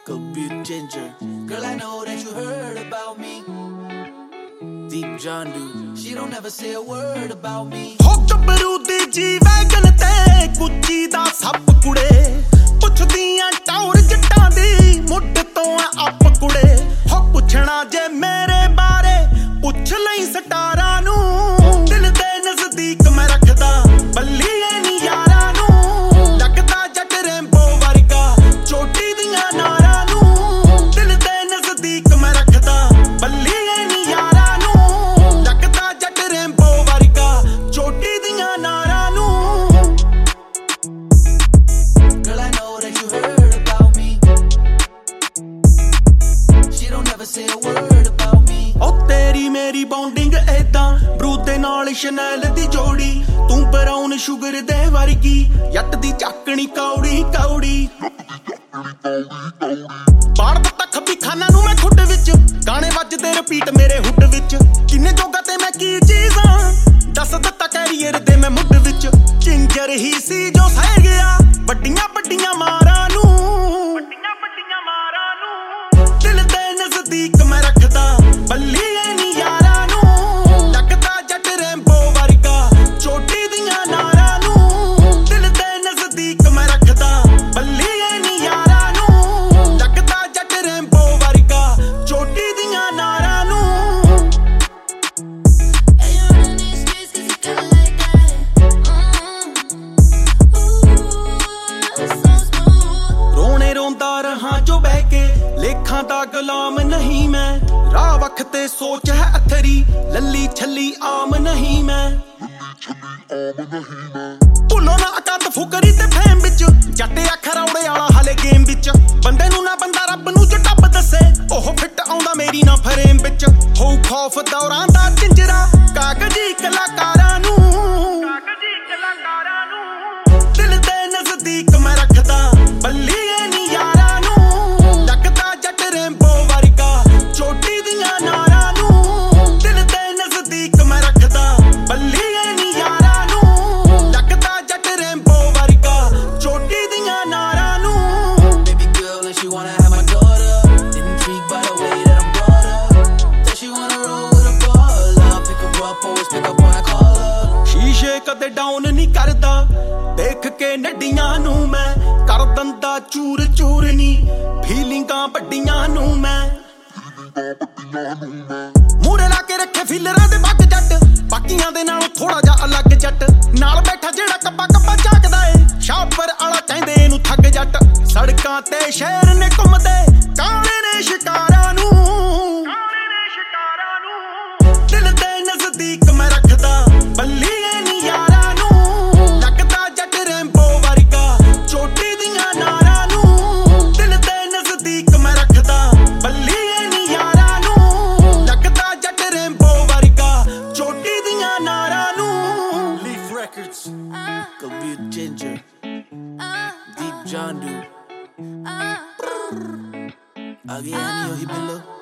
Could be a ginger. Girl, I know that you heard about me. Deep John do. She don't ever say a word about me. हो गबरू दी G wagon ते कुची दा सप कुड़े पुछदियां टौर जट्टां दी मुੱਢ ਤੋਂ up ਕੁੜੇ ਹੋ ਪੁੱਛਣਾ ਜੇ ਮੇਰੇ ਬਾਰੇ ਪੁੱਛ ਲਈ ਸਟਾਰਾਂ ਨੂੰ ਦਿਲ ਦੇ ਨਜ਼ਦੀਕ ਮੈਂ ਰੱਖਦਾ ਬੱਲੀ ਐ ਨੀ ਯਾਰਾਂ ਨੂੰ ਲੱਗਦਾ ਜੱਟ ਰੈਂਬੋ ਵਰਗਾ ਚੋਟੀ ਦੀਆਂ ਨਾਰਾਂ ਨੂੰ ਦਿਲ ਦੇ ਨਜ਼ਦੀਕ ਮੈਂ ਰੱਖਦਾ ਬੱਲੀ ਐ ਨੀ ਯਾਰਾਂ ਨੂੰ ਲੱਗਦਾ ਜੱਟ ਰੈਂਬੋ ਵਰਗਾ ਚੋਟੀ ਦੀਆਂ ਨਾਰਾਂ ਨੂੰ Girl, I know that you heard about me. She don't ever say a word about me. ਉਹ ਤੇਰੀ ਮੇਰੀ ਬੌਂਡਿੰਗ ਏਦਾਂ ਬਰੂਦ ਦੇ ਨਾਲ ਸ਼ਨੈਲ ਦੀ ਜੋੜੀ ਤੂੰ ਬਰਾਊਨ ਸ਼ੂਗਰ ਦੇ ਵਰਗੀ ਜੱਟ ਦੀ ਚਾਕਣੀ ਕੌੜੀ ਕੌੜੀ ਬਾੜ ਦਿੱਤਾ ਖੱਬੀ ਖਾਨਾ ਨੂੰ ਮੈਂ ਖੁੱਡ ਵਿੱਚ ਗਾਣੇ ਵੱਜਦੇ ਰਿਪੀਟ ਮੇਰੇ ਹੁੱਡ ਵਿੱਚ ਕਿੰਨੇ ਜੋਗਾ ਤੇ ਮੈਂ ਕੀ ਚੀਜ਼ਾਂ ਦੱਸ ਦਿੱਤਾ ਕੈਰੀਅਰ ਦੇ ਮੈਂ ਮੁੱਢ ਵਿੱਚ ਚਿੰਜਰ ਹੀ ਸੀ ਜੋ ਸਹਿ ਗਿਆ ਵੱਡੀਆਂ ਵੱਡੀਆਂ ਮਾਰਾਂ ਨੂੰ ਦਿਲ ਦੇ ਨਜ਼ਦੀਕ ਮੈਂ ਰੱਖਦਾ ਬੱਲੀ ਐ ਨੀ ਯਾਰਾਂ ਨੂੰ ਲੱਗਦਾ ਜੱਟ ਰੈਂਬੋ ਵਰਗਾ ਚੋਟੀ ਦੀਆਂ ਨਾਰਾਂ ਨੂੰ ਦਿਲ ਦੇ ਨਜ਼ਦੀਕ ਮੈਂ ਰੱਖਦਾ ਬੱਲੀ ਐ ਨੀ ਯਾਰਾਂ ਨੂੰ ਲੱਗਦਾ ਜੱਟ ਰੈਂਬੋ ਵਰਗਾ ਚੋਟੀ ਦੀਆਂ ਨਾਰਾਂ ਨੂੰ Hey, you running these streets 'cause you feel like that. Ooh, so smooth. ਰੋਣੇ ਰੋਂਦਾ ਰਹਾ ਜੋ ਬਹਿ ਕੇ ਲੇਖਾਂ ਦਾ ਗੁਲਾਮ ਨਹੀਂ ਮੈਂ ਰਾਹ ਵਖ ਤੇ ਸੋਚ ਹੈ ਅਥਰੀ ਲੱਲੀ ਛੱਲੀ ਆਮ ਨਹੀਂ ਮੈਂ ਭੁੱਲੋ ਨਾ ਅਕਤ ਫੁਕਰੀ ਤੇ ਫੇਮ ਵਿੱਚ ਜੱਟ ਅੱਖਰ ਔੜੇ ਵਾਲਾ ਹਾਲੇ ਗੇਮ ਵਿੱਚ ਬੰਦੇ ਨੂੰ ਨਾ ਬੰਦਾ ਰੱਬ ਨੂੰ ਜੋ ਟੱਪ ਦੱਸੇ ਉਹ ਫਿੱਟ ਆਉਂਦਾ ਮੇਰੀ ਨਾ ਫਰੇਮ ਵਿੱਚ ਹੋਊ ਖੌਫ ਦੌਰਾਂ ਦਾ ਚਿੰਜਰਾ ਕਾਗਜ਼ੀ ਕਲਾਕਾਰਾਂ ਨੂੰ ਦਿਲ ਦੇ ਨਜ਼ਦੀਕ ਮੈਂ ਰੱਖਦਾ ਬੱਲੀ ਐ ਨੀ ਯਾਰਾਂ ਨੂੰ ਲੱਗਦਾ ਜੱਟ ਰੈਂਬੋ ਵਰਗਾ ਚੋਟੀ ਦੀਆਂ ਨਾਰਾਂ ਨੂੰ ਦਿਲ ਦੇ ਨਜ਼ਦੀਕ ਮੈਂ ਰੱਖਦਾ ਬੱਲੀ ਐ ਨੀ ਯਾਰਾਂ ਨੂੰ ਲੱਗਦਾ ਜੱਟ ਰੈਂਬੋ ਵਰਗਾ ਚੋਟੀ ਦੀਆਂ ਨਾਰਾਂ ਨੂੰ Baby girl, and she wanna have my daughter. Intrigued by the way that I'm brought up. Said she wanna roll with a baller. Pick her up, always pick up when I call her. ਸ਼ੀਸ਼ੇ ਕਦੇ down ਨਹੀਂ ਕਰਦਾ ਦੇਖ ਕੇ ਨੱਡੀਆਂ ਨੂੰ ਮੈਂ ਕਰ ਦੰਦਾ ਚੂਰ ਚੂਰ ਨੀ ਫੀਲਿੰਗਾਂ ਵੱਡੀਆਂ ਨੂੰ ਮੈਂ ਮੂਰੇ ਲਾ ਕੇ ਰੱਖੇ ਫੀਲਰਾਂ ਦੇ ਬੱਗ ਜੱਟ ਬਾਕੀਆਂ ਦੇ ਨਾਲੋਂ ਥੋੜਾ ਜਿਹਾ ਅਲੱਗ ਜੱਟ ਨਾਲ ਬੈਠਾ ਜਿਹੜਾ ਕੱਪਾ ਕੱਪਾ ਝਾਕਦਾ ਏ ਸ਼ਾਪਰ ਆਲਾ ਕਹਿੰਦੇ ਇਹਨੂੰ ਠੱਗ ਜੱਟ ਸੜਕਾਂ ਤੇ ਸ਼ਹਿਰ ਨੇ ਘੁੰਮਦੇ ਕਾਲੇ ਨੇ ਸ਼ਿਕਾਰਾਂ ਨੂੰ ਦਿਲ ਦੇ ਨਜ਼ਦੀਕ ਮੈਂ ਰੱਖਦਾ ਬੱਲੀ ਐ ਨੀ ਯਾਰਾਂ ਨੂੰ ਲੱਗਦਾ ਜੱਟ ਰੈਂਬੋ ਵਰਗਾ ਚੋਟੀ ਦੀਆਂ ਨਾਰਾਂ ਨੂੰ ਦਿਲ ਦੇ ਨਜ਼ਦੀਕ ਮੈਂ ਰੱਖਦਾ ਬੱਲੀ ਐ ਨੀ ਯਾਰਾਂ ਨੂੰ ਲੱਗਦਾ ਜੱਟ ਰੈਂਬੋ ਵਰਗਾ ਚੋਟੀ ਦੀਆਂ ਨਾਰਾਂ ਨੂੰ Leaf Records. Could be a ginger. Deep John do. Again, yo, he been look.